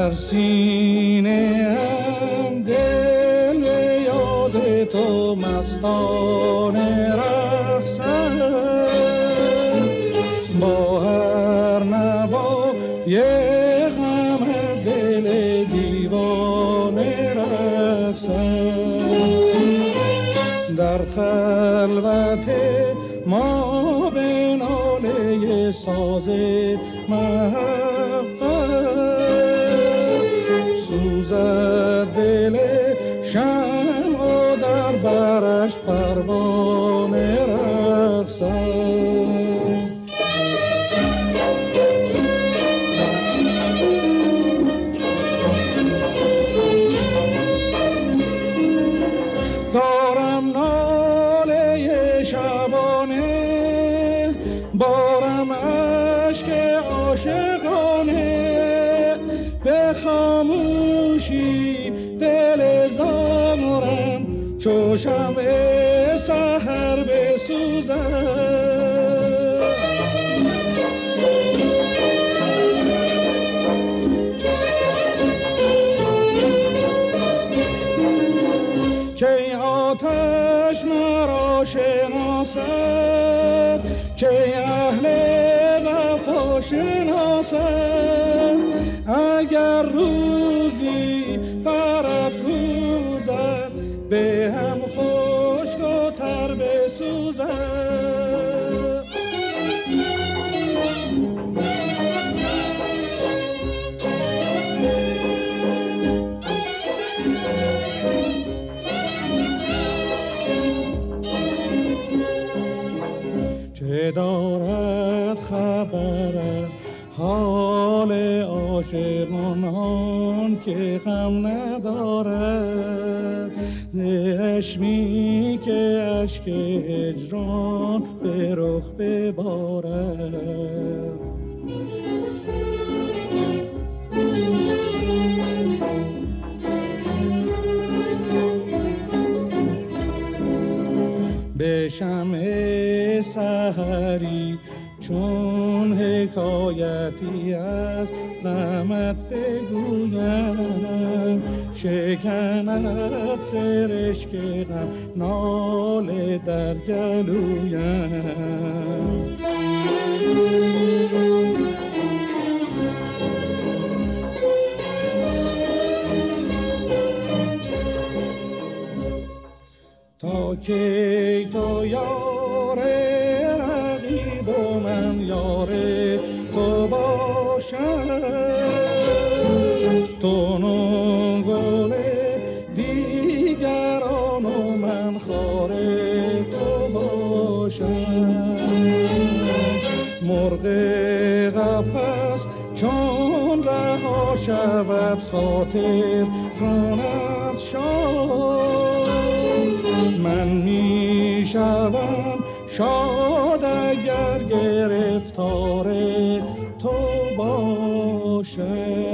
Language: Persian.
در سینه هم دل به یاد تو مستانه رقصد، با هر نوا یه غم دل دیوانه رقصد. در خلوت ما به ناله ساز محبت سوزد دل شمع و در برش پروانه رقصد. دارم ناله شبانه، بارم اشک عاشقانه، به خاموشی دل زارم چو شمع سحر بسوزد. که آتش مرا شناسد، که اهل وفا شناسد، اگر روزی برافروزد به هم خشک و تر بسوزد. چه دارد خبر از حال عاشقان که غم ندارد، چشمی که اشک هجران به رخ ببارد. به شمع سحری چون حکایتی از غمت بگویم، شکند سرشک غم ناله در گلویم. تا کی تو یار رقیب و من یار تو باشم، تو نگل دیگران و من خار تو باشم. مرغ قفس چون رها شود خاطر کند شاد، من می شوم شاد اگر گرفتار تو باشم.